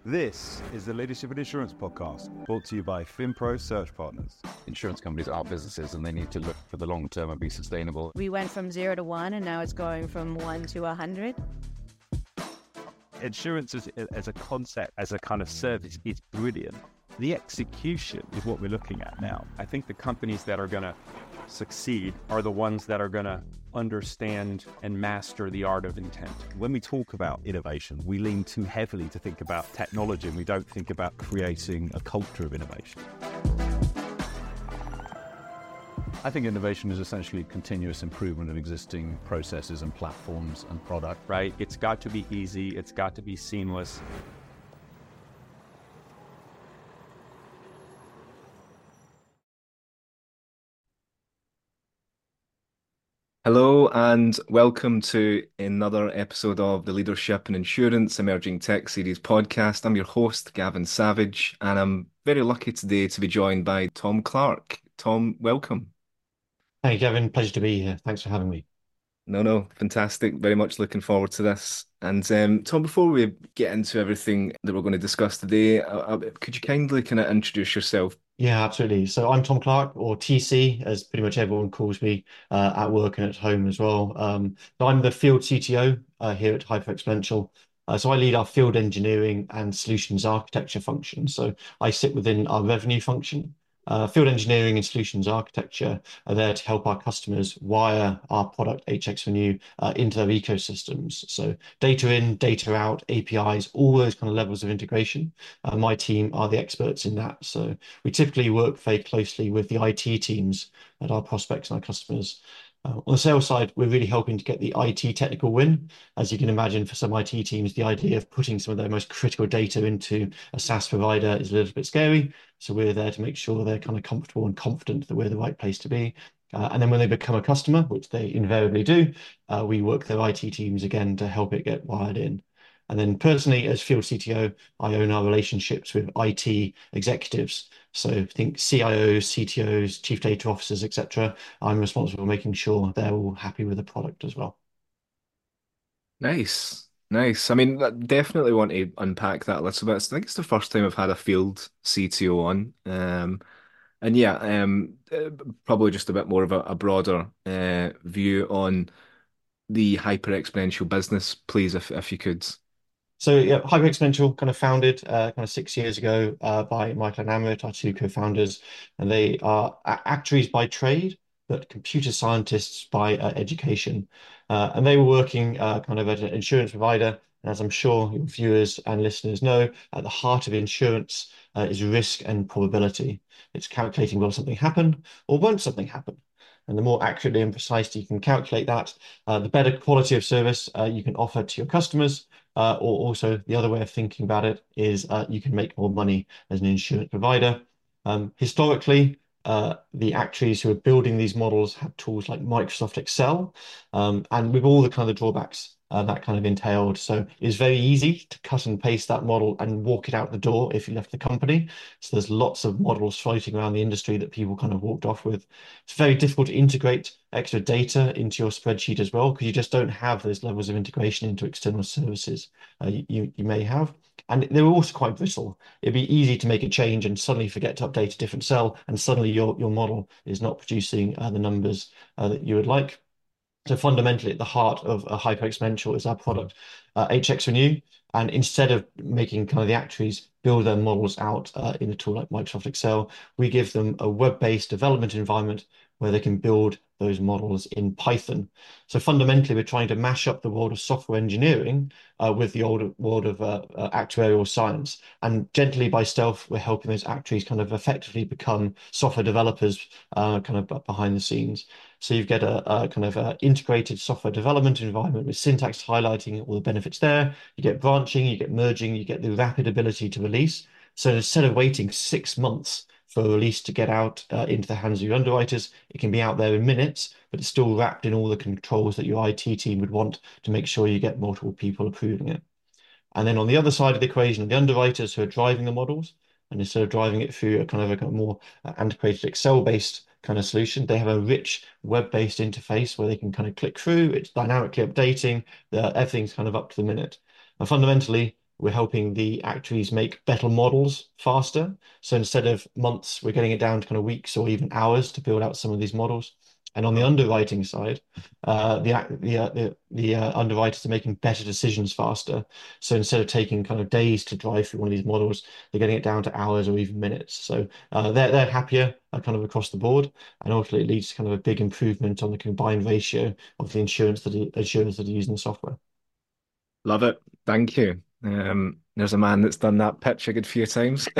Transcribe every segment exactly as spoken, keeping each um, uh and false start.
This is the Leadership in Insurance podcast, brought to you by FinPro Search Partners. Insurance companies are businesses and they need to look for the long term and be sustainable. We went from zero to one and now it's going from one to a hundred. Insurance as, as a concept, as a kind of service, is brilliant. The execution is what we're looking at now. I think the companies that are going to succeed are the ones that are going to understand and master the art of intent. When we talk about innovation, we lean too heavily to think about technology and we don't think about creating a culture of innovation. I think innovation is essentially continuous improvement of existing processes and platforms and product. Right? It's got to be easy. It's got to be seamless. Hello and welcome to another episode of the Leadership and Insurance Emerging Tech Series podcast. I'm your host, Gavin Savage, and I'm very lucky today to be joined by Tom Clark. Tom, welcome. Hey, Gavin. Pleasure to be here. Thanks for having me. No, no, fantastic. Very much looking forward to this. And um, Tom, before we get into everything that we're going to discuss today, uh, uh, could you kindly kind of introduce yourself? Yeah, absolutely. So I'm Tom Clark, or T C, as pretty much everyone calls me uh, at work and at home as well. Um, so I'm the field C T O uh, here at Hyperexponential. Uh, so I lead our field engineering and solutions architecture function. So I sit within our revenue function. Uh, field engineering and solutions architecture are there to help our customers wire our product H X Renew uh, into their ecosystems. So data in, data out, A P Is, all those kind of levels of integration. Uh, my team are the experts in that. So we typically work very closely with the I T teams at our prospects and our customers. Uh, on the sales side, we're really helping to get the I T technical win. As you can imagine, for some I T teams, the idea of putting some of their most critical data into a SaaS provider is a little bit scary. So we're there to make sure they're kind of comfortable and confident that we're the right place to be. Uh, and then when they become a customer, which they invariably do, uh, we work their I T teams again to help it get wired in. And then personally, as field C T O, I own our relationships with I T executives. So think C I Os, C T Os, chief data officers, et cetera. I'm responsible for making sure they're all happy with the product as well. Nice. Nice. I mean, I definitely want to unpack that a little bit. I think it's the first time I've had a field C T O on. Um, and yeah, um, uh, probably just a bit more of a, a broader uh, view on the hyper exponential business, please, if if you could. So yeah, Hyperexponential kind of founded uh, kind of six years ago uh, by Michael and Amrit, our two co-founders, and they are a- actuaries by trade, but computer scientists by uh, education. Uh, and they were working uh, kind of at an insurance provider. And as I'm sure your viewers and listeners know, at the heart of insurance uh, is risk and probability. It's calculating will something happen or won't something happen. And the more accurately and precisely you can calculate that, uh, the better quality of service uh, you can offer to your customers. Uh, or also the other way of thinking about it is uh, you can make more money as an insurance provider. Um, historically, uh, the actuaries who are building these models have tools like Microsoft Excel, um, and with all the kind of drawbacks uh, that kind of entailed. So it's very easy to cut and paste that model and walk it out the door if you left the company. So there's lots of models floating around the industry that people kind of walked off with. It's very difficult to integrate extra data into your spreadsheet as well, because you just don't have those levels of integration into external services uh, you, you may have. And they're also quite brittle. It'd be easy to make a change and suddenly forget to update a different cell, and suddenly your, your model is not producing uh, the numbers uh, that you would like. So fundamentally, at the heart of a Hyperexponential is our product, uh, H X Renew. And instead of making kind of the actuaries build their models out uh, in a tool like Microsoft Excel, we give them a web-based development environment where they can build those models in Python. So fundamentally, we're trying to mash up the world of software engineering uh, with the old world of uh, uh, actuarial science. And gently by stealth, we're helping those actuaries kind of effectively become software developers uh, kind of behind the scenes. So you get a, a kind of a integrated software development environment with syntax highlighting all the benefits there. You get branching, you get merging, you get the rapid ability to release. So instead of waiting six months for a release to get out uh, into the hands of your underwriters, it can be out there in minutes, but it's still wrapped in all the controls that your I T team would want to make sure you get multiple people approving it. And then on the other side of the equation, the underwriters who are driving the models, and instead of driving it through a kind of a kind of more uh, antiquated Excel-based kind of solution, they have a rich web-based interface where they can kind of click through, it's dynamically updating, the, everything's kind of up to the minute. And fundamentally, we're helping the actuaries make better models faster. So instead of months, we're getting it down to kind of weeks or even hours to build out some of these models. And on the Oh, underwriting side, uh, the the uh, the, the uh, underwriters are making better decisions faster. So instead of taking kind of days to drive through one of these models, they're getting it down to hours or even minutes. So uh, they're they're happier uh, kind of across the board, and ultimately it leads to kind of a big improvement on the combined ratio of the insurance that are, insurers that are using the software. love it. Thank you. Um, there's a man that's done that pitch a good few times.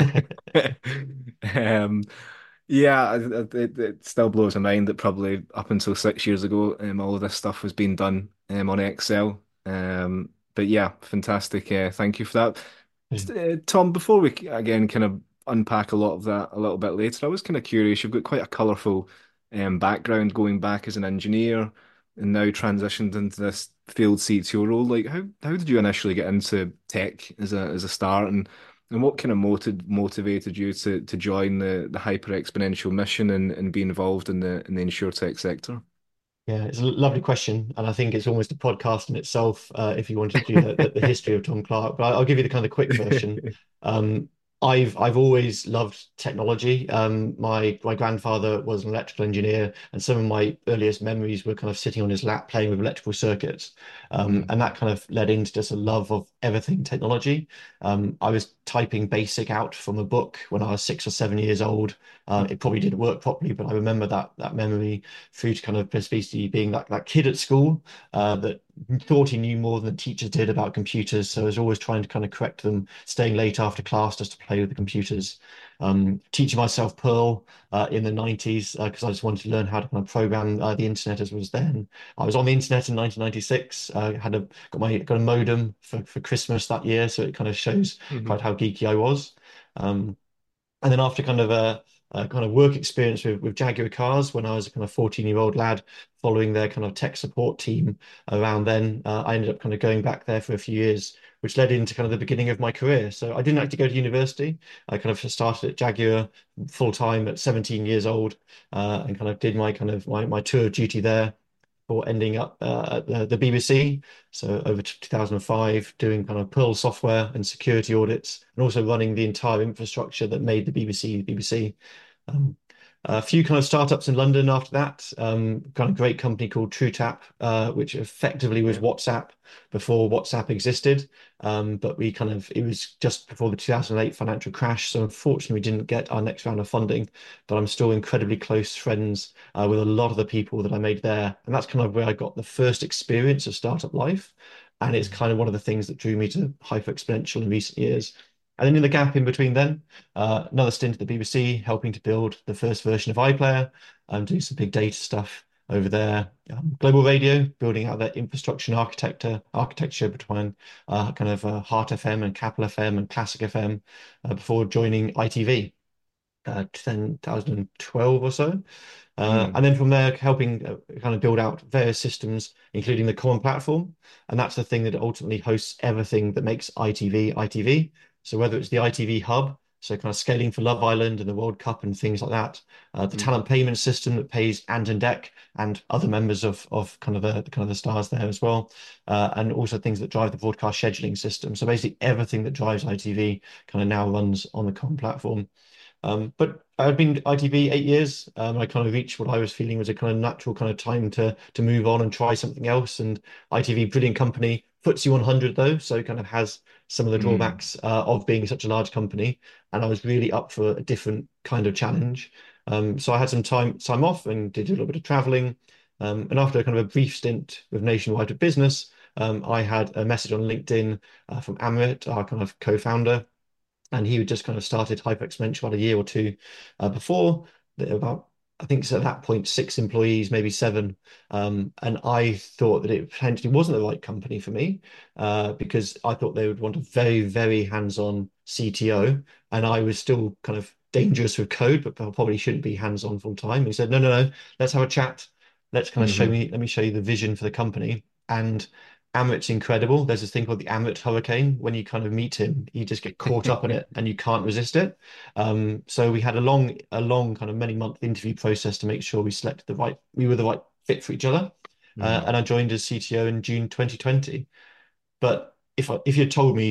Um, yeah, it, it, it still blows my mind that probably up until six years ago, um, all of this stuff was being done um, on Excel. Um, but yeah, fantastic. Uh, thank you for that. Brilliant. Uh, Tom, before we again kind of unpack a lot of that a little bit later, I was kind of curious. You've got quite a colourful um, background going back as an engineer and now transitioned into this field C T O role. Like, how how did you initially get into tech as a as a start, and and what kind of motiv motivated you to to join the the hyper exponential mission and and be involved in the in the insurtech sector? Yeah, it's a lovely question, and I think it's almost a podcast in itself uh, if you wanted to do the, the, the history of Tom Clark. But I'll give you the kind of quick version. Um, I've I've always loved technology. Um, my my grandfather was an electrical engineer, and some of my earliest memories were kind of sitting on his lap playing with electrical circuits, um, Mm, and that kind of led into just a love of everything technology. Um, I was typing BASIC out from a book when I was six or seven years old. Uh, it probably didn't work properly, but I remember that that memory through to kind of basically being that, that kid at school uh, that thought he knew more than the teachers did about computers. So I was always trying to kind of correct them, staying late after class just to play with the computers. Um, teaching myself Perl uh, in the nineties because uh, I just wanted to learn how to kind of program uh, the internet as was then. I was on the internet in nineteen ninety-six. Uh, had a got my got a modem for, for Christmas that year, so it kind of shows mhm, quite how geeky I was. Um, and then after kind of a, a kind of work experience with, with Jaguar cars when I was a kind of fourteen year old lad following their kind of tech support team around then, uh, I ended up kind of going back there for a few years, which led into kind of the beginning of my career. So I didn't actually go to university. I kind of started at Jaguar full time at seventeen years old, uh, and kind of did my kind of my, my tour of duty there before ending up uh, at the, the B B C. So over to two thousand five, doing kind of Perl software and security audits, and also running the entire infrastructure that made the B B C the B B C. Um, a few kind of startups in London after that. Um, kind of great company called TrueTap, uh, which effectively was yeah. WhatsApp before WhatsApp existed. Um, but we kind of it was just before the two thousand eight financial crash, so unfortunately we didn't get our next round of funding. But I'm still incredibly close friends uh, with a lot of the people that I made there, and that's kind of where I got the first experience of startup life. And it's Mhm. kind of one of the things that drew me to Hyper Exponential in recent years. And then in the gap in between then, uh, another stint at the B B C, helping to build the first version of iPlayer, um, doing some big data stuff over there. Um, Global Radio, building out their infrastructure and architecture, architecture between uh, kind of uh, Heart F M and Capital F M and Classic F M uh, before joining I T V uh, two thousand twelve or so. Uh, Mm, and then from there, helping uh, kind of build out various systems, including the common platform. And that's the thing that ultimately hosts everything that makes I T V I T V. So whether it's the I T V hub, so kind of scaling for Love Island and the World Cup and things like that, uh, the mhm, talent payment system that pays Ant and Dec and other members of of kind of the kind of the stars there as well, uh, and also things that drive the broadcast scheduling system. So basically everything that drives I T V kind of now runs on the common platform. Um, but I've been at I T V eight years. Um, I kind of reached what I was feeling was a kind of natural kind of time to to move on and try something else. And I T V, brilliant company, FTSE one hundred though, so it kind of has some of the mm, drawbacks uh, of being such a large company. And I was really up for a different kind of challenge. Um, so I had some time time off and did a little bit of traveling. Um, and after kind of a brief stint with Nationwide Business, um, I had a message on LinkedIn uh, from Amit, our kind of co-founder, and he had just kind of started Hyperexponential about a year or two uh, before. About I think it's at that point six employees, maybe seven, um, and I thought that it potentially wasn't the right company for me uh, because I thought they would want a very, very hands-on C T O, and I was still kind of dangerous with code, but probably shouldn't be hands-on full time. He said, "No, no, no, let's have a chat. Let's kind of show mhm. me, let me show you the vision for the company." And Amit's incredible. There's this thing called the Amit Hurricane. When you kind of meet him, you just get caught up in it and you can't resist it. Um, so we had a long, a long kind of many month interview process to make sure we selected the right, we were the right fit for each other. Uh, Mhm. and I joined as C T O in June twenty twenty. But if I, if you had told me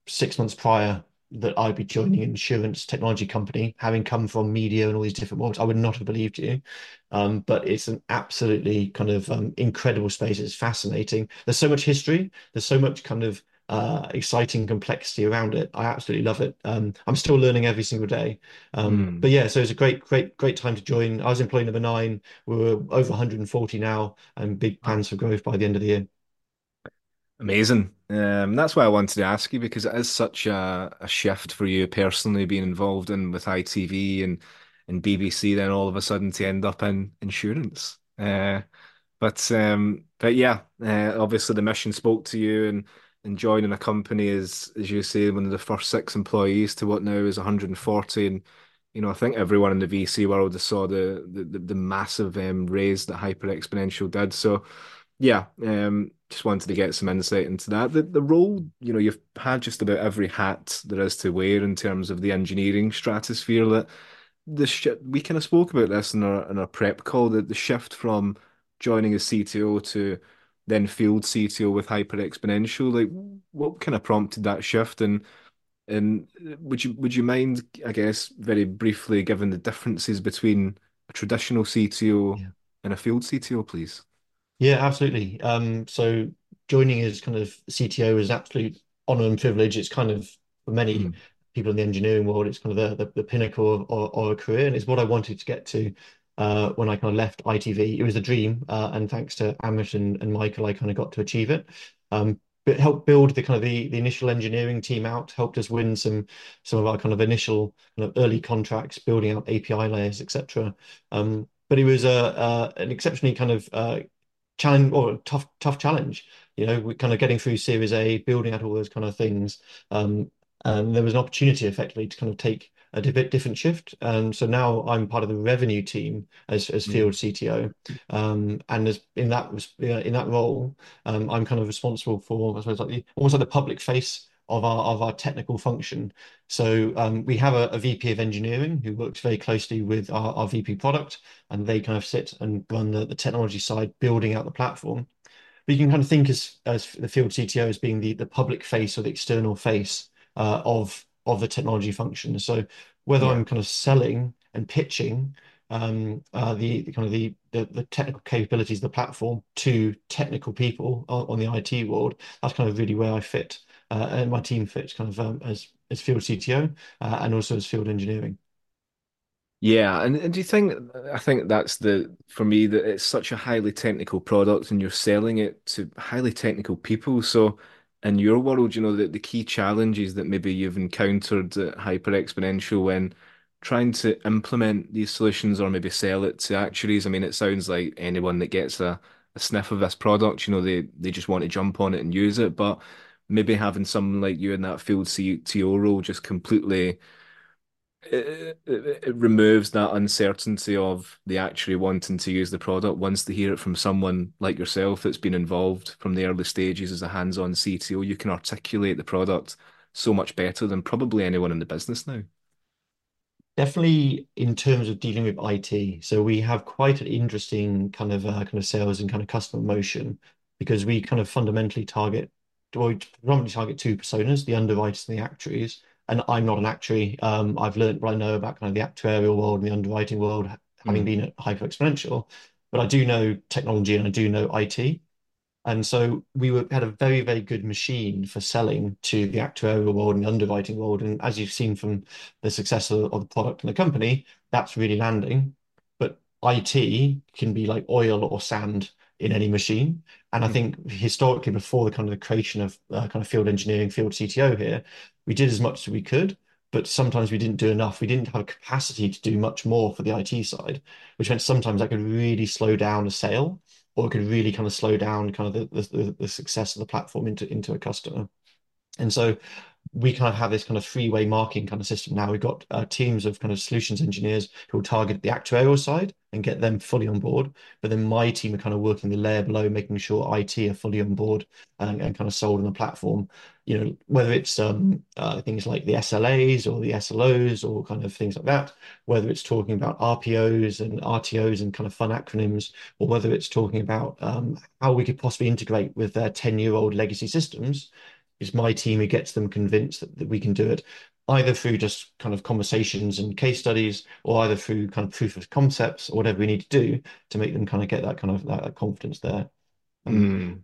six months prior that I'd be joining an insurance technology company, having come from media and all these different worlds, I would not have believed you. Um, but it's an absolutely kind of um, incredible space. It's fascinating. There's so much history. There's so much kind of uh, exciting complexity around it. I absolutely love it. Um, I'm still learning every single day. Um, Mm. but yeah, so it's a great, great, great time to join. I was employee number nine. We're over one hundred forty now, and big plans for growth by the end of the year. Amazing. Um, that's why I wanted to ask you because it is such a, a shift for you personally being involved in with I T V and and B B C, then all of a sudden to end up in insurance. Uh, but um, but yeah, uh, obviously the mission spoke to you, and and joining a company is, as you say, one of the first six employees to what now is one hundred forty, and you know I think everyone in the V C world has saw the the, the massive um, raise that Hyper Exponential did. So yeah, um, just wanted to get some insight into that. The the role, you know, you've had just about every hat there is to wear in terms of the engineering stratosphere. That the sh we kind of spoke about this in our in our prep call. That the shift from joining as C T O to then field C T O with Hyper Exponential, like what kind of prompted that shift? And and would you would you mind, I guess, very briefly giving the differences between a traditional C T O Yeah. and a field C T O, please? Yeah, absolutely. Um, so joining as kind of C T O is absolute honor and privilege. It's kind of for many Mm. people in the engineering world, it's kind of the the, the pinnacle of, of, of a career, and it's what I wanted to get to uh, when I kind of left I T V. It was a dream, uh, and thanks to Amit and, and Michael, I kind of got to achieve it. Um, but it helped build the kind of the, the initial engineering team out, helped us win some some of our kind of initial kind of early contracts, building out A P I layers, et cetera. Um, but it was a, uh, an exceptionally kind of uh, challenge or tough tough challenge. You know, we're kind of getting through Series A, building out all those kind of things. Um, and there was an opportunity effectively to kind of take a bit different shift. And so now I'm part of the revenue team as as Mm. field C T O. Um, and as in that was in that role, um, I'm kind of responsible for I suppose like the, almost like the public face of our of our technical function. So um, we have a, a V P of engineering who works very closely with our, our V P product, and they kind of sit and run the, the technology side, building out the platform. But you can kind of think as as the field C T O as being the the public face or the external face uh, of of the technology function. So whether Yeah. I'm kind of selling and pitching um, uh, the, the kind of the, the the technical capabilities of the platform to technical people on, on the I T world, that's kind of really where I fit, uh, and my team fits kind of um, as as field C T O uh, and also as field engineering. Yeah, and, and do you think I think that's the for me that it's such a highly technical product and you're selling it to highly technical people. So in your world, you know, the, the key challenges that maybe you've encountered at Hyper Exponential when trying to implement these solutions or maybe sell it to actuaries. I mean, it sounds like anyone that gets a, a sniff of this product, you know, they they just want to jump on it and use it. But maybe having someone like you in that field C T O role just completely it, it, it removes that uncertainty of the actuary wanting to use the product. Once they hear it from someone like yourself that's been involved from the early stages as a hands-on C T O, you can articulate the product so much better than probably anyone in the business now. Definitely in terms of dealing with I T. So we have quite an interesting kind of uh, kind of sales and kind of customer motion because we kind of fundamentally target, well, we predominantly target two personas, the underwriters and the actuaries. And I'm not an actuary. Um, I've learned what I know about kind of the actuarial world and the underwriting world, having Mm. been at Hyper Exponential. But I do know technology and I do know I T. And so we were had a very, very good machine for selling to the actuarial world and the underwriting world. And as you've seen from the success of, of the product and the company, that's really landing. But I T can be like oil or sand in any machine. And I think historically, before the kind of the creation of uh, kind of field engineering, field C T O here, we did as much as we could, but sometimes we didn't do enough. We didn't have a capacity to do much more for the I T side, which meant sometimes that could really slow down a sale or it could really kind of slow down kind of the, the, the success of the platform into, into a customer. And so we kind of have this kind of three-way marking kind of system now. We've got uh, teams of kind of solutions engineers who will target the actuarial side and get them fully on board. But then my team are kind of working the layer below, making sure I T are fully on board and, and kind of sold on the platform. You know, whether it's um, uh, things like the S L As or the S L Os or kind of things like that, whether it's talking about R P Os and R T Os and kind of fun acronyms, or whether it's talking about um, how we could possibly integrate with their ten-year-old legacy systems It's my team who gets them convinced that, that we can do it, either through just kind of conversations and case studies, or either through kind of proof of concepts or whatever we need to do to make them kind of get that kind of that, that confidence there. Um, Mm.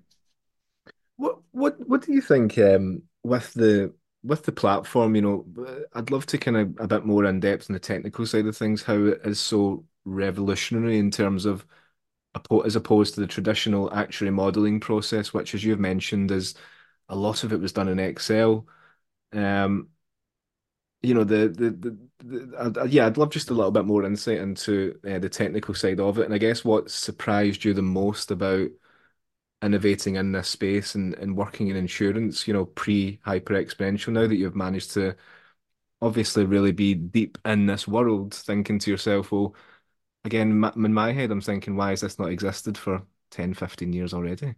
What what what do you think um, with the with the platform? You know, I'd love to kind of a bit more in depth on the technical side of things. How it is so revolutionary in terms of oppo- as opposed to the traditional actuary modeling process, which, as you've mentioned, is a lot of it was done in Excel. Um, you know, the the the, the I'd, I'd- yeah, I'd love just a little bit more insight into uh, the technical side of it, and I guess what surprised you the most about innovating in this space and, and working in insurance, you know, pre-hyper exponential, now that you've managed to obviously really be deep in this world, thinking to yourself, well, again, ma- in my head, I'm thinking, why has this not existed for ten, fifteen years already?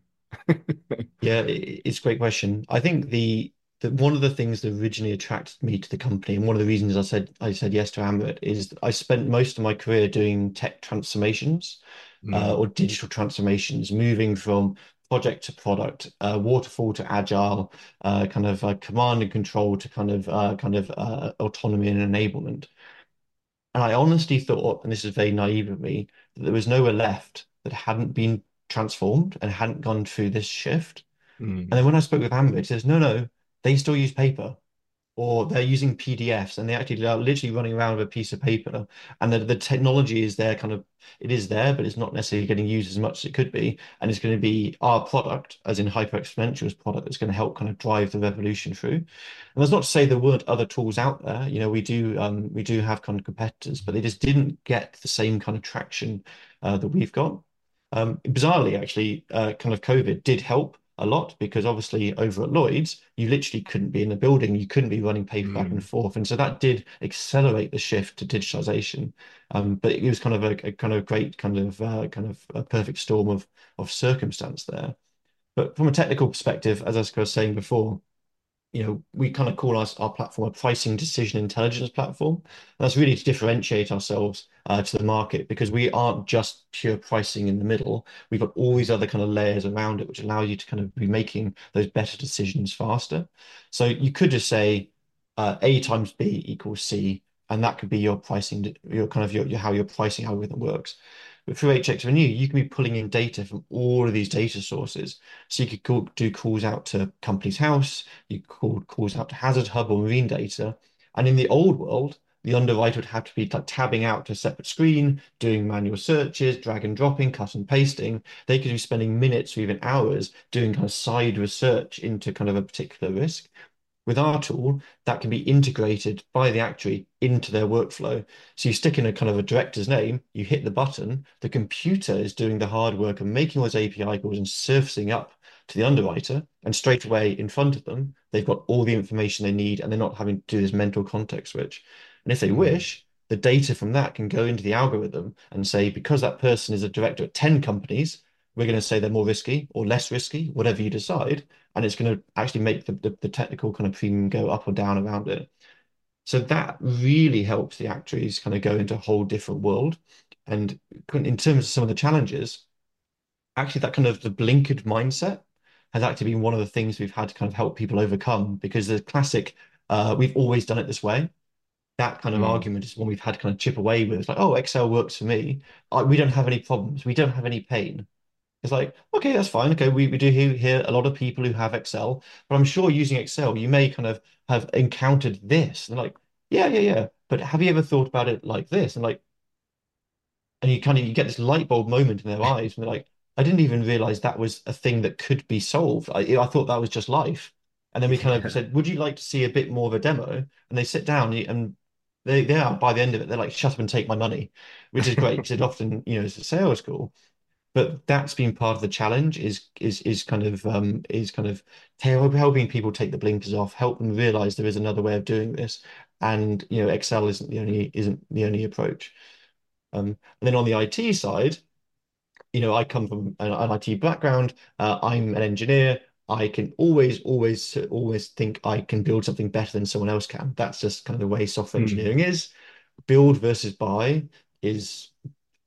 Yeah, it, it's a great question. I think the, the one of the things that originally attracted me to the company, and one of the reasons I said I said yes to Ambit, is I spent most of my career doing tech transformations uh, Mm, or digital transformations, moving from project to product, uh, waterfall to agile, uh, kind of uh, command and control to kind of uh, kind of uh, autonomy and enablement. And I honestly thought, and this is very naive of me, that there was nowhere left that hadn't been transformed and hadn't gone through this shift. And mm, then when I spoke with Amber, it says, no, no, they still use paper, or they're using P D Fs, and they actually are literally running around with a piece of paper. And the, the technology is there, kind of, it is there, but it's not necessarily getting used as much as it could be. And it's going to be our product, as in Hyper Exponential's product, that's going to help kind of drive the revolution through. And that's not to say there weren't other tools out there. You know, we do um, we do have kind of competitors, but they just didn't get the same kind of traction uh, that we've got. Um, bizarrely, actually, uh, kind of COVID did help a lot because obviously over at Lloyd's, you literally couldn't be in the building, you couldn't be running paper back and mm, forth, and so that did accelerate the shift to digitalization. Um, but it was kind of a, a kind of great kind of uh, kind of a perfect storm of of circumstance there. But from a technical perspective, as I was saying before, you know, we kind of call our, our platform a pricing decision intelligence platform. And that's really to differentiate ourselves uh, to the market because we aren't just pure pricing in the middle. We've got all these other kind of layers around it, which allow you to kind of be making those better decisions faster. So you could just say uh, A times B equals C, and that could be your pricing, your kind of your, your how your pricing algorithm works. But through H X Renew, you can be pulling in data from all of these data sources. So you could call, do calls out to Companies House, you called calls out to Hazard Hub or Marine data. And in the old world, the underwriter would have to be like tabbing out to a separate screen, doing manual searches, drag and dropping, cut and pasting. They could be spending minutes or even hours doing kind of side research into kind of a particular risk. With our tool, that can be integrated by the actuary into their workflow. So you stick in a kind of a director's name, you hit the button, the computer is doing the hard work of making those A P I calls and surfacing up to the underwriter, and straight away in front of them, they've got all the information they need and they're not having to do this mental context switch. And if they mm, wish, the data from that can go into the algorithm and say, because that person is a director at ten companies, we're going to say they're more risky or less risky, whatever you decide, and it's going to actually make the, the, the technical kind of premium go up or down around it. So that really helps the actuaries kind of go into a whole different world. And in terms of some of the challenges, actually that kind of the blinkered mindset has actually been one of the things we've had to kind of help people overcome because the classic, uh, we've always done it this way. That kind of mm. argument is one we've had to kind of chip away with. It's like, oh, Excel works for me. I, we don't have any problems. We don't have any pain. It's like, okay, that's fine. Okay, we, we do hear, hear a lot of people who have Excel, but I'm sure using Excel, you may kind of have encountered this. And like, yeah, yeah, yeah. But have you ever thought about it like this? And like, and you kind of you get this light bulb moment in their eyes, and they're like, I didn't even realize that was a thing that could be solved. I, I thought that was just life. And then we kind of Yeah. said, would you like to see a bit more of a demo? And they sit down and they, they are, by the end of it, they're like, shut up and take my money, which is great because it often, you know, it's a sales call. But that's been part of the challenge is is is kind of um is kind of help- helping people take the blinkers off, help them realize there is another way of doing this. And you know, Excel isn't the only isn't the only approach. Um, and then on the I T side, you know, I come from an, an I T background. Uh, I'm an engineer. I can always, always, always think I can build something better than someone else can. That's just kind of the way software Mm, engineering is. Build versus buy is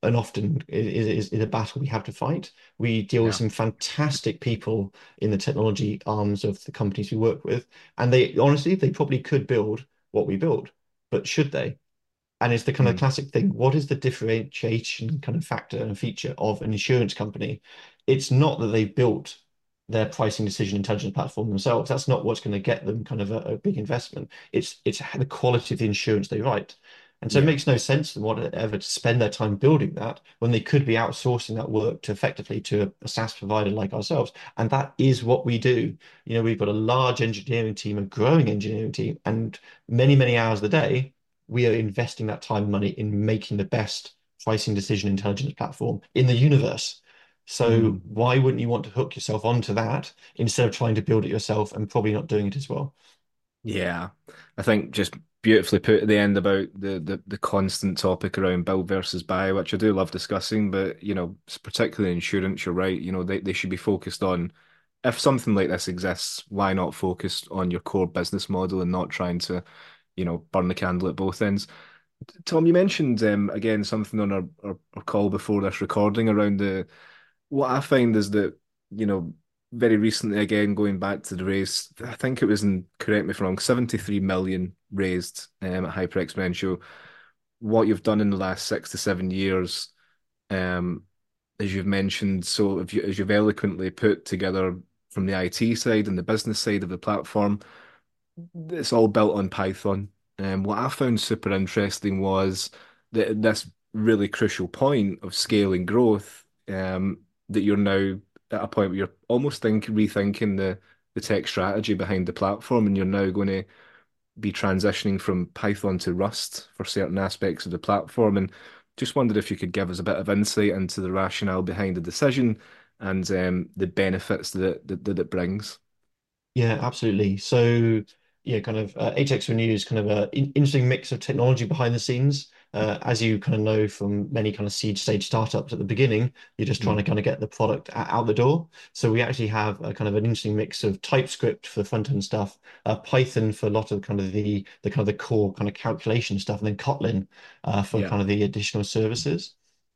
and often is, is, is a battle we have to fight. We deal with Yeah. some fantastic people in the technology arms of the companies we work with, and they honestly they probably could build what we build, but should they? And it's the kind of Mm. classic thing. What is the differentiation kind of factor and feature of an insurance company? It's not that they've built their pricing decision intelligence platform themselves. That's not what's going to get them kind of a, a big investment. It's it's the quality of the insurance they write. And so it Yeah. makes no sense to them whatever to spend their time building that when they could be outsourcing that work to effectively to a, a SaaS provider like ourselves. And that is what we do. You know, we've got a large engineering team, a growing engineering team, and many, many hours of the day we are investing that time and money in making the best pricing decision intelligence platform in the universe. So Mm. why wouldn't you want to hook yourself onto that instead of trying to build it yourself and probably not doing it as well? Yeah. I think just beautifully put at the end about the, the the constant topic around build versus buy, which I do love discussing, but you know, particularly insurance, you're right. You know, they, they should be focused on if something like this exists, why not focus on your core business model and not trying to, you know, burn the candle at both ends. Tom, you mentioned um, again something on our, our, our call before this recording around the what I find is that, you know, very recently again going back to the raise, I think it was in, correct me if I'm wrong, seventy-three million raised um, at Hyper Exponential. What you've done in the last six to seven years, um, as you've mentioned, so if you, as you've eloquently put together from the I T side and the business side of the platform, it's all built on Python. And what I found super interesting was that at this really crucial point of scaling growth, um, that you're now at a point where you're almost think rethinking the the tech strategy behind the platform, and you're now going to be transitioning from Python to Rust for certain aspects of the platform. And just wondered if you could give us a bit of insight into the rationale behind the decision and um, the benefits that it, that, that it brings. Yeah, absolutely. So, yeah, kind of uh, H X Renew is kind of an in interesting mix of technology behind the scenes. Uh, as you kind of know from many kind of seed stage startups at the beginning, you're just trying to Mm. kind of get the product o- out the door. So we actually have a kind of an interesting mix of TypeScript for the front end stuff, uh, Python for a lot of kind of the the kind of the core kind of calculation stuff, and then Kotlin uh, for Yeah, kind of the additional services.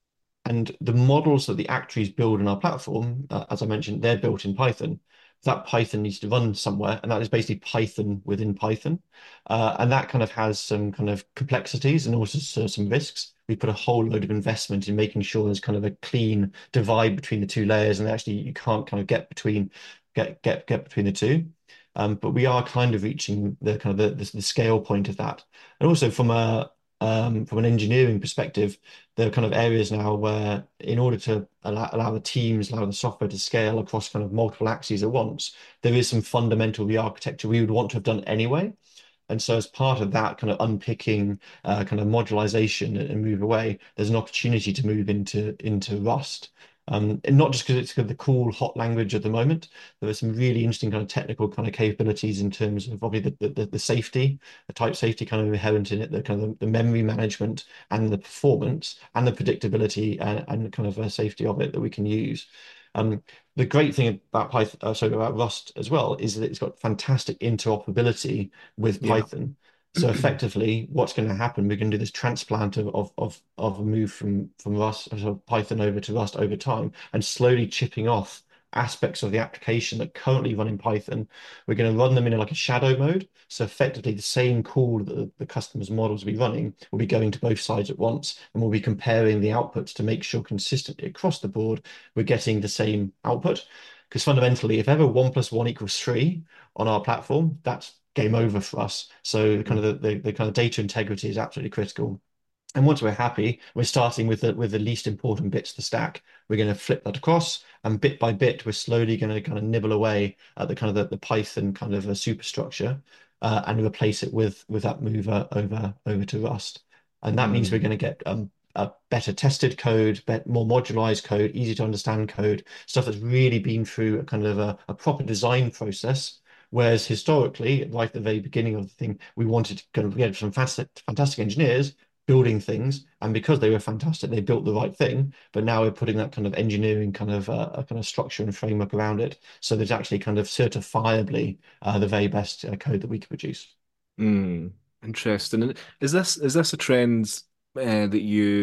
And the models that the actuaries build in our platform, uh, as I mentioned, they're built in Python. That Python needs to run somewhere, and that is basically Python within Python. Uh, and that kind of has some kind of complexities and also so- some risks. We put a whole load of investment in making sure there's kind of a clean divide between the two layers, and actually you can't kind of get between get get get between the two. Um, but we are kind of reaching the kind of the, the, the scale point of that. And also from a um, from an engineering perspective, there are kind of areas now where in order to allow, allow the teams, allow the software to scale across kind of multiple axes at once, there is some fundamental re-architecture we would want to have done anyway. And so as part of that kind of unpicking, uh, kind of modularization and move away, there's an opportunity to move into into Rust. Um, and not just because it's kind of the cool hot language at the moment. There are some really interesting kind of technical kind of capabilities in terms of probably the, the, the safety, the type safety kind of inherent in it, the kind of the memory management and the performance and the predictability and, and kind of uh, safety of it that we can use. Um, the great thing about Python, uh, sorry, about Rust as well, is that it's got fantastic interoperability with yeah. Python. So effectively, what's going to happen? We're going to do this transplant of of of, of a move from from Rust, so Python over to Rust over time, and slowly chipping off aspects of the application that currently run in Python. We're going to run them in like a shadow mode. So effectively, the same call that the, the customer's models will be running will be going to both sides at once, and we'll be comparing the outputs to make sure consistently across the board we're getting the same output. Because fundamentally, if ever one plus one equals three on our platform, that's game over for us. So kind of the, the, the kind of data integrity is absolutely critical. And once we're happy, we're starting with the with the least important bits of the stack. We're going to flip that across, and bit by bit, we're slowly going to kind of nibble away at the kind of the, the Python kind of a superstructure, uh, and replace it with with that mover over over to Rust. And that means we're Mm. going to get um, a better tested code, bet more modularized code, easy to understand code, stuff that's really been through a kind of a, a proper design process. Whereas historically, right at the very beginning of the thing, we wanted to kind of get some fantastic, fantastic engineers building things, and because they were fantastic, they built the right thing. But now we're putting that kind of engineering kind of uh, a kind of structure and framework around it, so there's actually kind of certifiably uh, the very best uh, code that we can produce. Mm. Interesting. And is this is this a trend uh, that you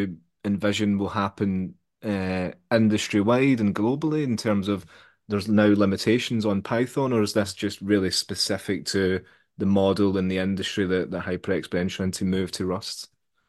envision will happen uh, industry wide and globally in terms of there's now limitations on Python, or is this just really specific to the model in the industry that that hyper-exponential need to move to Rust?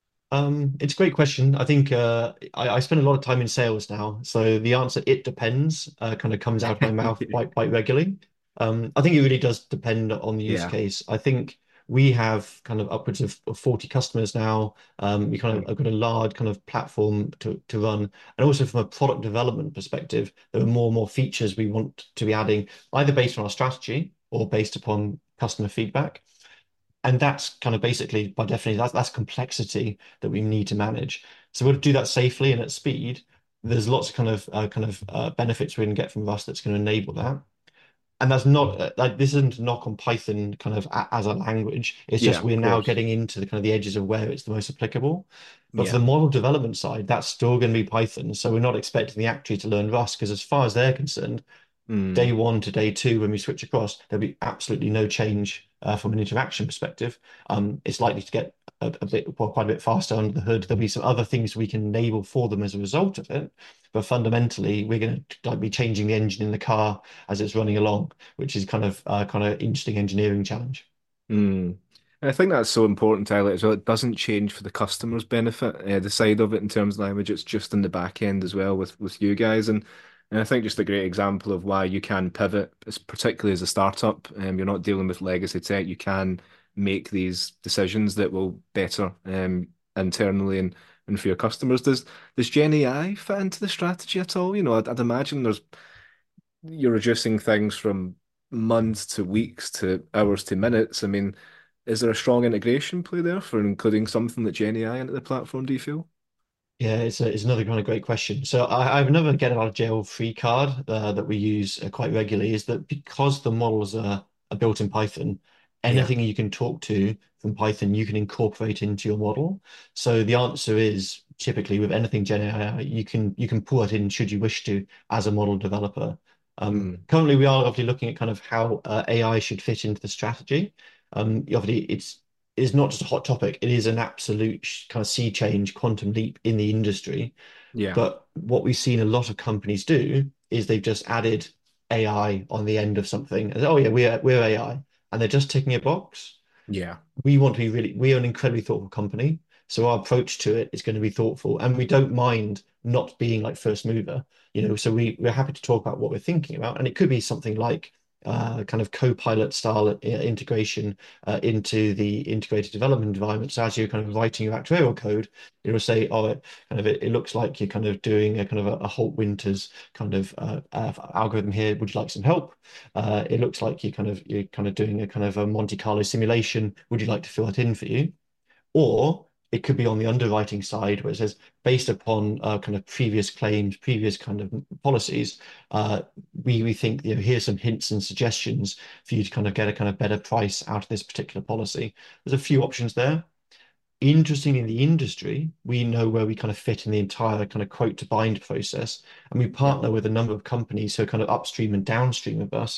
Um, it's a great question. I think uh, I, I spend a lot of time in sales now, so the answer "it depends" uh, kind of comes out of my mouth quite quite regularly. Um, I think it really does depend on the use Yeah. case. I think we have kind of upwards of, of forty customers now. Um, we kind of have got a large kind of platform to to run, and also from a product development perspective, there are more and more features we want to be adding, either based on our strategy or based upon customer feedback. And that's kind of basically, by definition, that's, that's complexity that we need to manage. So we'll do that safely and at speed. There's lots of kind of uh, kind of uh, benefits we can get from Rust that's going to enable that. And that's not uh, like this isn't a knock on Python kind of a, as a language. It's Yeah, just we're of now course. getting into the kind of the edges of where it's the most applicable. But for Yeah. the model development side, that's still going to be Python. So we're not expecting the actuary to learn Rust because as far as they're concerned, day Mm. one to day two, when we switch across, there'll be absolutely no change uh, from an interaction perspective. Um, it's likely to get a, a bit, well, quite a bit faster under the hood. There'll be some other things we can enable for them as a result of it. But fundamentally, we're going to like be changing the engine in the car as it's running along, which is kind of uh, kind of interesting engineering challenge. Mm. And I think that's so important to highlight as well. It doesn't change for the customer's benefit, uh, the side of it in terms of language. It's just in the back end as well with with you guys. And and I think just a great example of why you can pivot, is particularly as a startup. Um, you're not dealing with legacy tech. You can make these decisions that will better um internally and and for your customers. Does does Gen A I fit into the strategy at all? You know, I'd, I'd imagine there's you're reducing things from months to weeks to hours to minutes. I mean, is there a strong integration play there for including something like Gen A I into the platform, do you feel? Yeah, it's a, it's another kind of great question. So I, I have another get out of jail free card uh, that we use uh, quite regularly is that because the models are, are built in Python, Yeah. anything you can talk to from Python, you can incorporate into your model. So the answer is typically with anything Gen A I, you can you can pull it in should you wish to as a model developer. Um, Mm. currently, we are obviously looking at kind of how uh, A I should fit into the strategy. Um, obviously, it's is not just a hot topic. It is an absolute sh- kind of sea change, quantum leap in the industry. Yeah. But what we've seen a lot of companies do is they've just added A I on the end of something. And, oh yeah, we're we're A I, and they're just ticking a box. Yeah. We want to be really, we are an incredibly thoughtful company. So our approach to it is going to be thoughtful, and we don't mind not being like first mover, you know. So we we're happy to talk about what we're thinking about, and it could be something like uh, kind of co-pilot style uh, integration uh, into the integrated development environment. So as you're kind of writing your actuarial code, it'll say, oh, it kind of it, it looks like you're kind of doing a kind of a, a Holt Winters kind of uh, uh, algorithm here. Would you like some help? Uh, it looks like you're kind of you're kind of doing a kind of a Monte Carlo simulation. Would you like to fill that in for you? Or it could be on the underwriting side where it says, based upon uh, kind of previous claims, previous kind of policies, uh, we we think, you know, here's some hints and suggestions for you to kind of get a kind of better price out of this particular policy. There's a few options there. Interesting in the industry, we know where we kind of fit in the entire kind of quote to bind process, and we Yeah. partner with a number of companies who are kind of upstream and downstream of us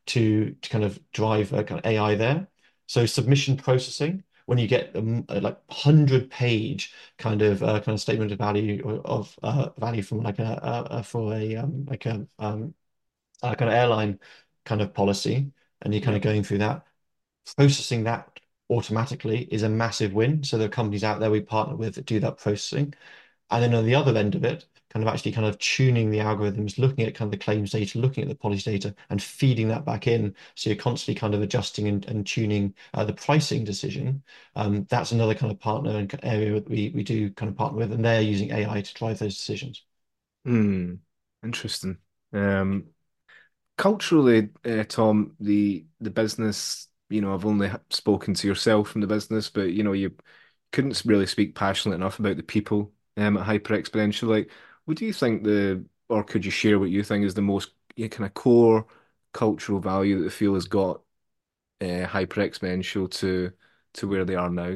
to to kind of drive a kind of A I there. So submission processing, when you get um, a like hundred page kind of uh, kind of statement of value or of uh, value from like a, a, a for a um, like a um, uh, kind of airline kind of policy, and you're kind Yeah. of going through that processing that automatically is a massive win. So there are companies out there we partner with that do that processing. And then on the other end of it, kind of actually kind of tuning the algorithms, looking at kind of the claims data, looking at the policy data, and feeding that back in. So you're constantly kind of adjusting and, and tuning uh, the pricing decision. Um, that's another kind of partner and area that we we do kind of partner with, and they're using A I to drive those decisions. Hmm. Interesting. Um, culturally, uh, Tom, the the business, you know, I've only spoken to yourself from the business, but you know, you couldn't really speak passionately enough about the people um, at Hyper Exponential. Like, what do you think the, or could you share what you think is the most you know, kind of core cultural value that the field has got uh, Hyper Exponential to to where they are now?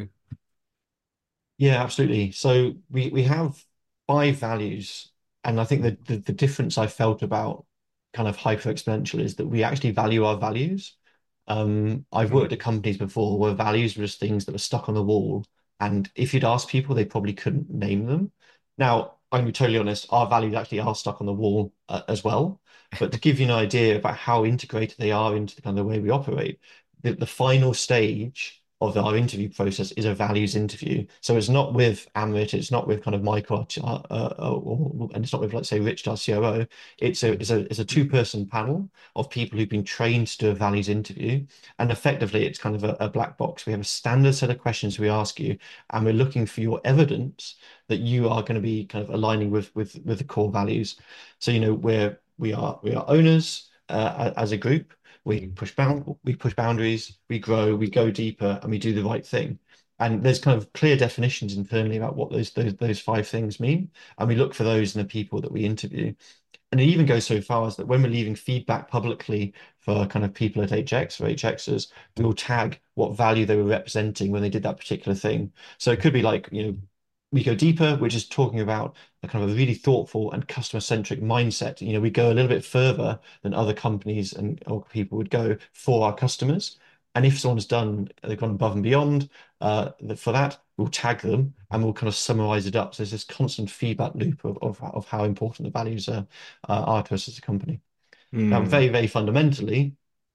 Yeah, absolutely. So we we have five values, and I think that the, the difference I felt about kind of hyper exponential is that we actually value our values. Um, I've worked Mm. at companies before where values were just things that were stuck on the wall, and if you'd ask people, they probably couldn't name them. Now, I'm gonna be totally honest, our values actually are stuck on the wall uh, as well. But to give you an idea about how integrated they are into the kind of the way we operate, the, the final stage of our interview process is a values interview. So it's not with Amrit, it's not with kind of Michael, uh, uh, or, and it's not with, let's say, Rich, our C O O. It's a it's a it's a two-person panel of people who've been trained to do a values interview, and effectively it's kind of a, a black box. We have a standard set of questions we ask you, and we're looking for your evidence that you are going to be kind of aligning with with with the core values. So, you know, we're we are we are owners uh, as a group. We push bound we push boundaries, we grow, we go deeper, and we do the right thing. And there's kind of clear definitions internally about what those those those five things mean, and we look for those in the people that we interview. And it even goes so far as that when we're leaving feedback publicly for kind of people at H X or H Xers, we'll tag what value they were representing when they did that particular thing. So it could be like, you know, we go deeper, which is talking about a kind of a really thoughtful and customer-centric mindset. You know, we go a little bit further than other companies and or people would go for our customers. And if someone's done, they've gone above and beyond uh, for that, we'll tag them and we'll kind of summarize it up. So there's this constant feedback loop of, of, of how important the values are, uh, are to us as a company. Now, Mm, very, very fundamentally,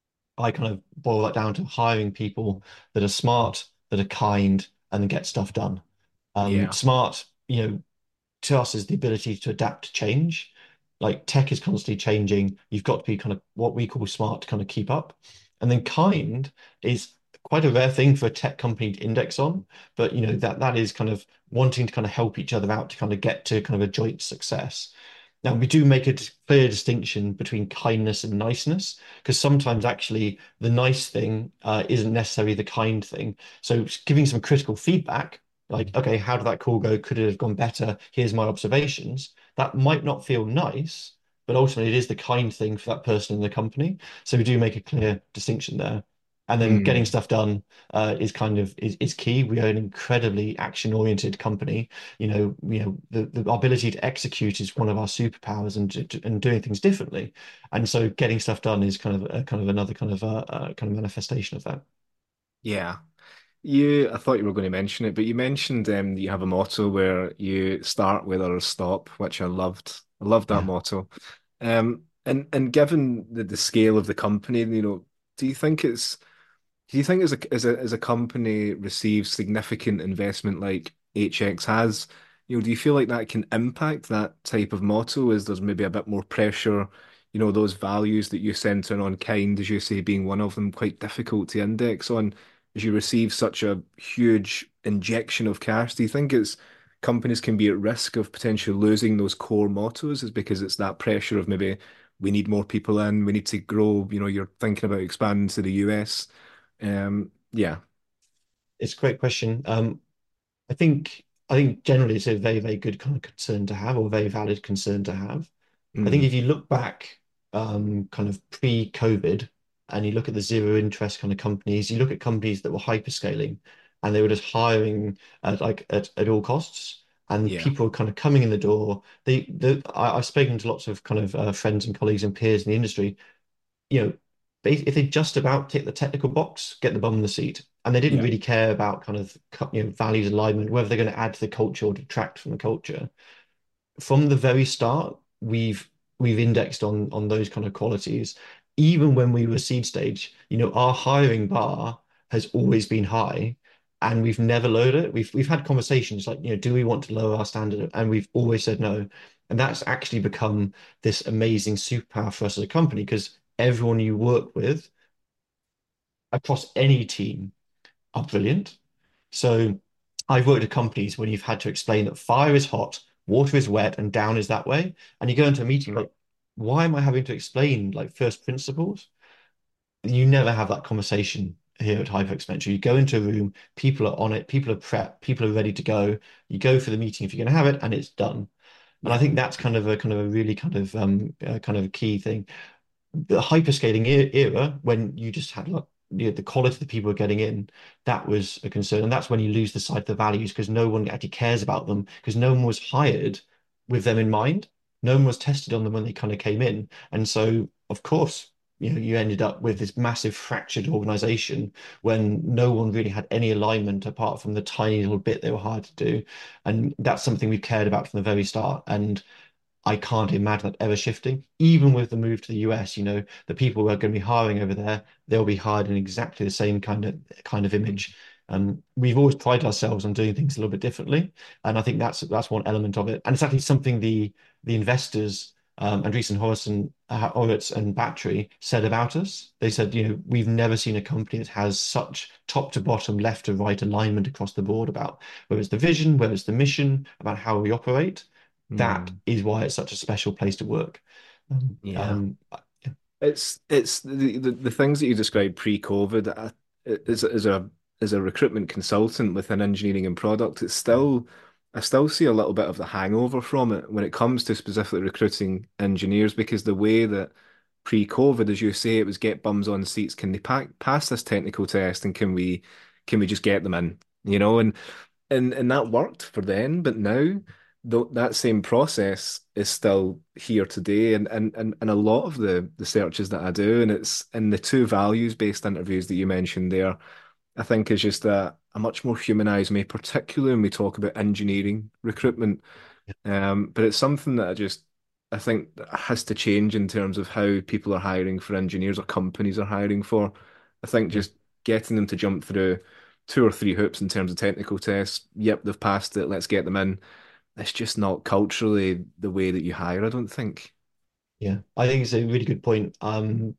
I kind of boil that down to hiring people that are smart, that are kind, and get stuff done. Um, yeah. smart, you know, to us is the ability to adapt to change. Like tech is constantly changing. You've got to be kind of what we call smart to kind of keep up. And then kind is quite a rare thing for a tech company to index on, but you know that that is kind of wanting to kind of help each other out to kind of get to kind of a joint success. Now, we do make a dis- clear distinction between kindness and niceness, because sometimes actually the nice thing uh, isn't necessarily the kind thing. So, giving some critical feedback, like, okay, how did that call go? Could it have gone better? Here's my observations. That might not feel nice, but ultimately it is the kind thing for that person in the company. So, we do make a clear distinction there. And then getting Mm, stuff done uh, is kind of is, is key. We are an incredibly action-oriented company. You know, you know, the, the ability to execute is one of our superpowers, and and doing things differently. And so getting stuff done is kind of a, kind of another kind of uh, uh, kind of manifestation of that. yeah. You, I thought you were going to mention it, but you mentioned um, that you have a motto where you start where others stop, which I loved. I loved that Yeah. motto. Um, and and given the, the scale of the company, you know, do you think it's do you think as a as a as a company receives significant investment like H X has, you know, do you feel like that can impact that type of motto? Is there's maybe a bit more pressure, you know, those values that you center on kind, as you say, being one of them, quite difficult to index on as you receive such a huge injection of cash? Do you think it's companies can be at risk of potentially losing those core mottos is because it's that pressure of maybe we need more people in, we need to grow, you know, you're thinking about expanding to the U S. Um, yeah. It's a great question. Um, I think I think generally it's a very, very good kind of concern to have, or very valid concern to have. I think Mm, if you look back, um, kind of pre-COVID, and you look at the zero interest kind of companies, you look at companies that were hyperscaling, and they were just hiring at like at, at all costs, and yeah. people were kind of coming in the door. They, the I, I've spoken to lots of kind of uh, friends and colleagues and peers in the industry. You know, if they just about tick the technical box, get the bum in the seat. And they didn't Yeah. really care about kind of, you know, values alignment, whether they're going to add to the culture or detract from the culture. From the very start, we've we've indexed on on those kind of qualities. Even when we were seed stage, you know, our hiring bar has always been high, and we've never lowered it. We've we've had conversations like, you know, do we want to lower our standard? And we've always said no. And that's actually become this amazing superpower for us as a company, because everyone you work with across any team are brilliant. So I've worked at companies when you've had to explain that fire is hot, water is wet, and down is that way. And you go into a meeting like, why am I having to explain like first principles? You never have that conversation here at Hyperexpenditure. You go into a room, people are on it, people are prepped, people are ready to go. You go for the meeting if you're going to have it, and it's done. And I Yeah. think that's kind of a kind of a really kind of um uh, kind of a key thing. The hyperscaling e- era, when you just had like, you know, the quality of the people getting in, that was a concern. And that's when you lose the sight of the values, because no one actually cares about them, because no one was hired with them in mind. No one was tested on them when they kind of came in. And so, of course, you know, you ended up with this massive fractured organization when no one really had any alignment apart from the tiny little bit they were hired to do. And that's something we've cared about from the very start. And I can't imagine that ever shifting. Even with the move to the U S, you know, the people who are going to be hiring over there, they'll be hired in exactly the same kind of kind of image. Um, we've always prided ourselves on doing things a little bit differently, and I think that's that's one element of it. And it's actually something the the investors, um, Andreessen Horowitz, uh, Horowitz and Battery said about us. They said, you know, we've never seen a company that has such top to bottom, left to right alignment across the board about whether it's the vision, whether it's the mission, about how we operate. That Mm. is why it's such a special place to work. Um, Yeah. um, yeah, It's it's the, the, the things that you described pre-COVID uh, as, a- as a as a recruitment consultant within engineering and product, it's still I still see a little bit of the hangover from it when it comes to specifically recruiting engineers because the way that pre-COVID, as you say, it was get bums on seats. Can they pack, pass this technical test and can we can we just get them in? You know, and and and that worked for then, but now th that same process is still here today, and and and and a lot of the the searches that I do, and it's in the two values based interviews that you mentioned there, I think is just a a much more humanized me, particularly when we talk about engineering recruitment. Um, but it's something that I just I think that has to change in terms of how people are hiring for engineers or companies are hiring for. I think yeah. just getting them to jump through two or three hoops in terms of technical tests. Yep, they've passed it. Let's get them in. It's just not culturally the way that you hire, I don't think. Yeah, I think it's a really good point. Um,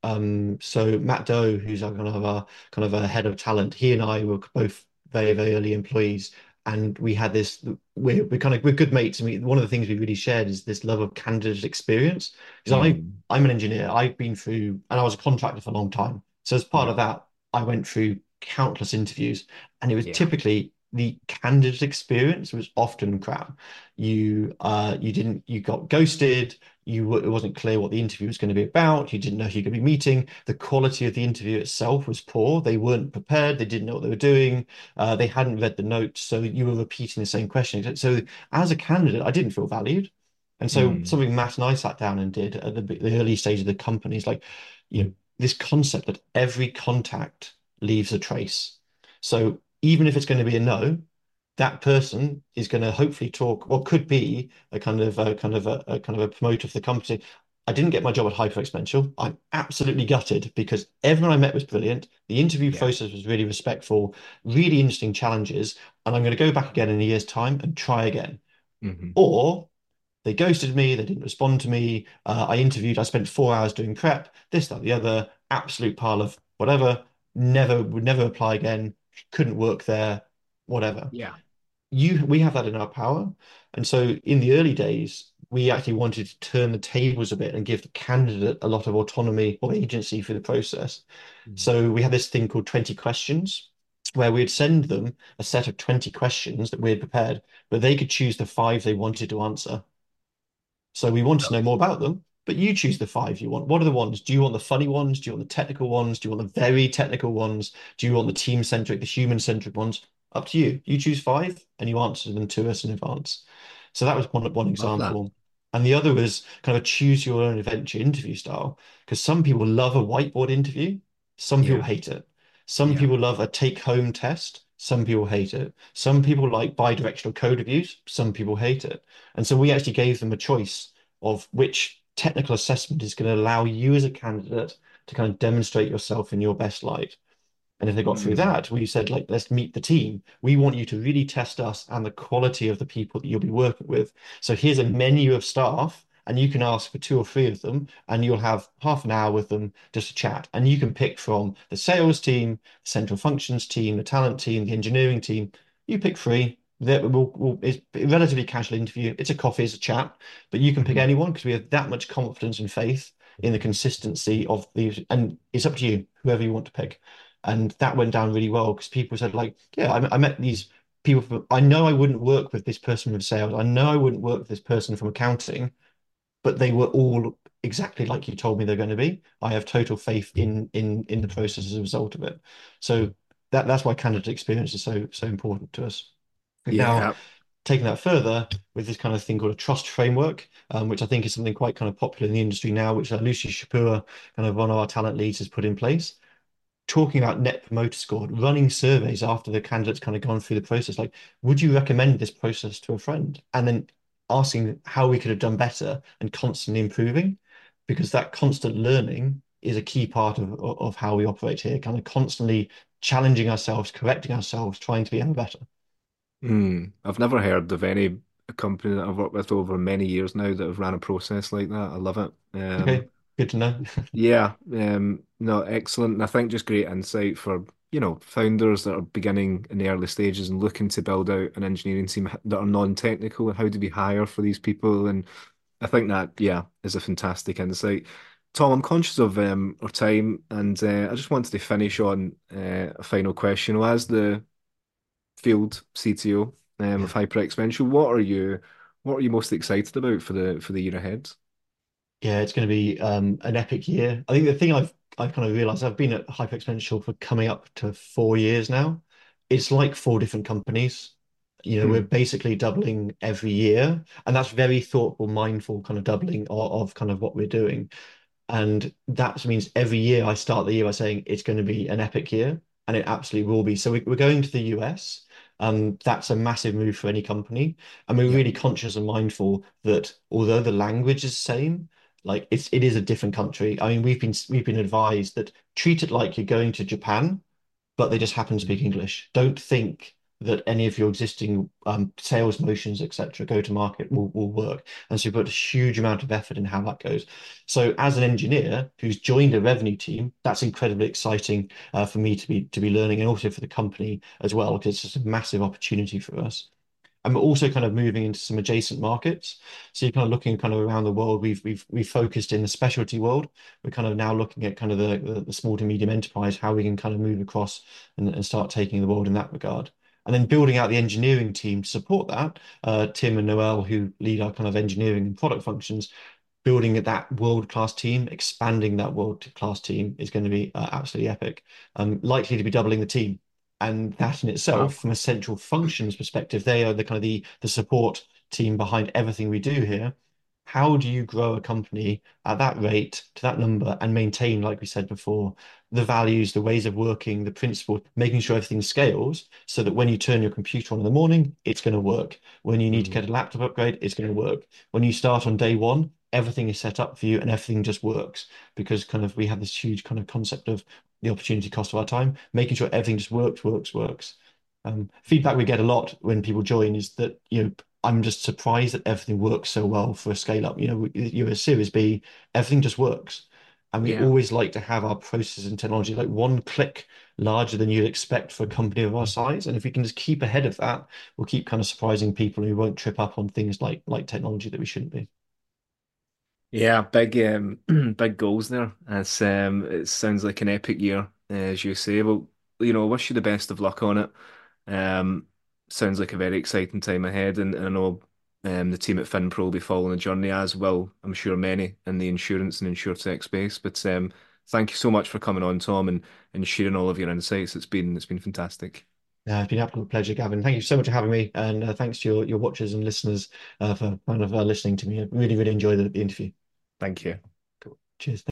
um, so Matt Doe, who's our kind of a kind of a head of talent, he and I were both very, very early employees, and we had this. We're we're kind of we're good mates, and we, one of the things we really shared is this love of candidate experience. Because I Mm. I'm an engineer, I've been through, and I was a contractor for a long time. So as part Yeah. of that, I went through countless interviews, and it was Yeah. typically the candidate experience was often crap. You uh you didn't you got ghosted, you it wasn't clear what the interview was going to be about. You didn't know who you're going to be meeting. The quality of the interview itself was poor. They weren't prepared. They didn't know what they were doing. Uh, they hadn't read the notes, so you were repeating the same question. So as a candidate, I didn't feel valued. And so Mm. something Matt and I sat down and did at the, the early stage of the company is like, you know, this concept that every contact leaves a trace. So even if it's going to be a no, that person is going to hopefully talk what could be a kind of a kind of a, a kind of a promoter for the company. I didn't get my job at Hyperexponential. I'm absolutely gutted because everyone I met was brilliant. The interview Yeah. process was really respectful, really interesting challenges, and I'm going to go back again in a year's time and try again. Hmm. Or they ghosted me, they didn't respond to me. Uh, I interviewed, I spent four hours doing prep, this, that, the other, absolute pile of whatever. Never would never apply again, couldn't work there, whatever Yeah. you we have that in our power. And so in the early days, we actually wanted to turn the tables a bit and give the candidate a lot of autonomy or agency for the process. Mm. So we had this thing called twenty questions, where we'd send them a set of twenty questions that we had prepared, but they could choose the five they wanted to answer. So we want to know more about them, but you choose the five you want. What are the ones? Do you want the funny ones? Do you want the technical ones? Do you want the very technical ones? Do you want the team-centric, the human-centric ones? Up to you. You choose five and you answer them to us in advance. So that was one, one Love that. example. And the other was kind of a choose your own adventure interview style, because some people love a whiteboard interview, some people Yeah. hate it. Some Yeah. people love a take-home test, some people hate it. Some people like bi-directional code reviews, some people hate it. And so we actually gave them a choice of which technical assessment is going to allow you as a candidate to kind of demonstrate yourself in your best light. And if they got through Mm. that, we said, like, let's meet the team. We want you to really test us and the quality of the people that you'll be working with. So here's a menu of staff, and you can ask for two or three of them, and you'll have half an hour with them just to chat. And you can pick from the sales team, the central functions team, the talent team, the engineering team. You pick three. That will, will it's a relatively casual interview. It's a coffee, it's a chat, but you can pick Mhm. anyone because we have that much confidence and faith in the consistency of these. And it's up to you, whoever you want to pick. And that went down really well because people said, like, yeah, I, I met these people from, I know I wouldn't work with this person from sales. I know I wouldn't work with this person from accounting, but they were all exactly like you told me they're going to be. I have total faith in in in the process as a result of it. So that that's why candidate experience is so so important to us. Now, Yeah. taking that further with this kind of thing called a trust framework, um, which I think is something quite kind of popular in the industry now, which uh, Lucy Shapura, kind of one of our talent leads, has put in place. Talking about Net Promoter Score, running surveys after the candidate's kind of gone through the process, like, would you recommend this process to a friend? And then asking how we could have done better and constantly improving, because that constant learning is a key part of, of how we operate here, kind of constantly challenging ourselves, correcting ourselves, trying to be ever better. Mm. I've never heard of any company that I've worked with over many years now that have ran a process like that. I love it. Um, Okay, good to know. yeah, um, no, excellent. And I think just great insight for, you know, founders that are beginning in the early stages and looking to build out an engineering team that are non-technical and how do we hire for these people. And I think that, yeah, is a fantastic insight. Tom, I'm conscious of um, our time, and uh, I just wanted to finish on uh, a final question. Well, as the field C T O um, of Yeah. HyperExponential, what are you what are you most excited about for the for the year ahead? Yeah, it's going to be um, an epic year. I think the thing I've I've kind of realized, I've been at Hyperexponential for coming up to four years now. It's like four different companies. You know, we're Hmm. basically doubling every year, and that's very thoughtful, mindful kind of doubling of, of kind of what we're doing. And that means every year I start the year by saying it's going to be an epic year, and it absolutely will be. So we, we're going to the U S. Um, that's a massive move for any company. And we're Yeah. really conscious and mindful that although the language is the same, like it's it is a different country. I mean, we've been we've been advised that treat it like you're going to Japan, but they just happen to speak English. Don't think that any of your existing um, sales motions, et cetera, go to market will, will work. And so you put a huge amount of effort in how that goes. So as an engineer who's joined a revenue team, that's incredibly exciting uh, for me to be to be learning and also for the company as well, because it's just a massive opportunity for us. And we're also kind of moving into some adjacent markets. So you're kind of looking kind of around the world. We've we've we've focused in the specialty world. We're kind of now looking at kind of the, the, the small to medium enterprise, how we can kind of move across and, and start taking the world in that regard. And then building out the engineering team to support that. Uh, Tim and Noel, who lead our kind of engineering and product functions, building that world-class team, expanding that world-class team is going to be uh, absolutely epic. Um, likely to be doubling the team. And that in Wow. itself, from a central functions perspective, they are the kind of the, the support team behind everything we do here. How do you grow a company at that rate to that number and maintain, like we said before, the values, the ways of working, the principle, making sure everything scales so that when you turn your computer on in the morning, it's going to work. When you need to Mhm. get a laptop upgrade, it's going to work. When you start on day one, everything is set up for you and everything just works because kind of we have this huge kind of concept of the opportunity cost of our time, making sure everything just works, works, works. Um, feedback we get a lot when people join is that, you know, I'm just surprised that everything works so well for a scale up. You know, you're a Series B, everything just works. And we Yeah. always like to have our processes and technology like one click larger than you'd expect for a company of our size. And if we can just keep ahead of that, we'll keep kind of surprising people and we won't trip up on things like like technology that we shouldn't be. Yeah, big um big goals there. It's um it sounds like an epic year, uh, as you say. Well, you know, wish you the best of luck on it. Um Sounds like a very exciting time ahead, and, and I know um the team at FinPro will be following the journey, as well, I'm sure many in the insurance and insurtech space. But um thank you so much for coming on, Tom, and, and sharing all of your insights. It's been it's been fantastic. Uh, it's been an absolute pleasure, Gavin. Thank you so much for having me, and uh, thanks to your, your watchers and listeners uh, for kind of uh, listening to me. I really, really enjoyed the, the interview. Thank you. Cheers.